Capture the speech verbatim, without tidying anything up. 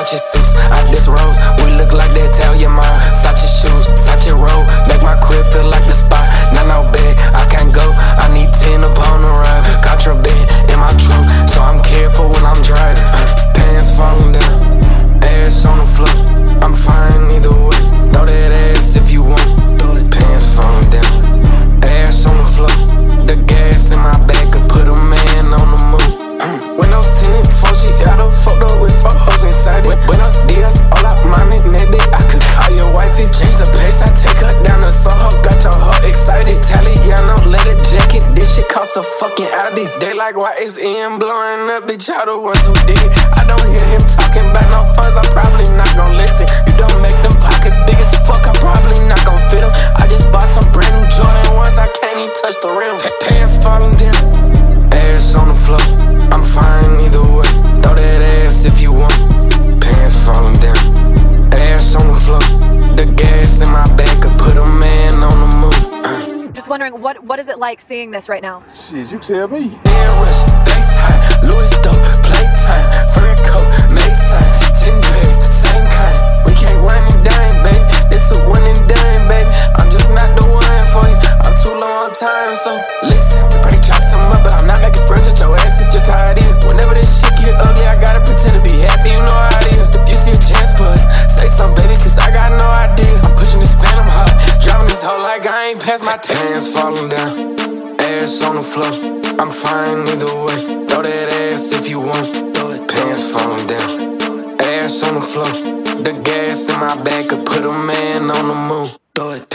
Versace suits, I disrose. We look like the Italian mom. Sachi shoes, Sachi roll. Make my crib feel like the spot. Not no bed, I can't go. I need ten upon the ride. Contraband in my trunk, so I'm careful when I'm driving. Uh, pants falling down, ass on the floor. I'm fine either way. Throw that ass if you want. Pants falling down, ass on the floor. The gas in my back could put a man on the move. Windows tinted, four G auto, photo with four hoes inside it. Buenos dias, hola mami, maybe I could call your wifey. Change the pace, I take her down to Soho, got your hoe excited. Italiano, leather jacket, this shit cost a fucking Audi. They like, why is Ian blowing up? Bitch, y'all the ones who did it. I don't hear him talking about no funds, I'm probably not gon' listen. You don't make them pockets big as fuck, I'm probably not gon' fit them. I just bought some brand new Jordan ones, I can't even touch the rim. Pants falling down, ass on the floor. I'm fine either way. Throw that ass if you want. Pants falling down, ass on the floor. The gas in my back could put a man on the move. Uh. Just wondering, what what is it like seeing this right now? Shit, you tell me. Rush, face high, Louis dope, playtime, fur coat, Mason, ten pairs, same kind. We can't run and dime, baby. This a one and dime, baby. I'm just not the one for you. I'm too low on time, so listen. We probably chop something up, but I'm not making friends with your ass. It's just how it is. Whenever this shit get ugly, I gotta pretend to be happy. You know how it is. If you see a chance for us, say something, baby, cause I got no idea. I'm pushing this phantom hard, driving this hoe like I ain't past my pants falling down, ass on the floor. I'm fine either way. Throw that ass if you want. Pants falling down, ass on the floor. The gas in my back could put a man on the move. Throw it.